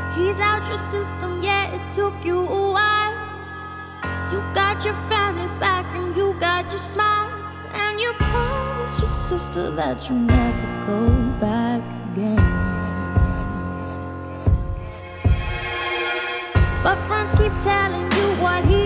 He's out your system, yeah, it took you a while. You got your family back and you got your smile. And you promised your sister that you'll never go back again. But friends keep telling you what he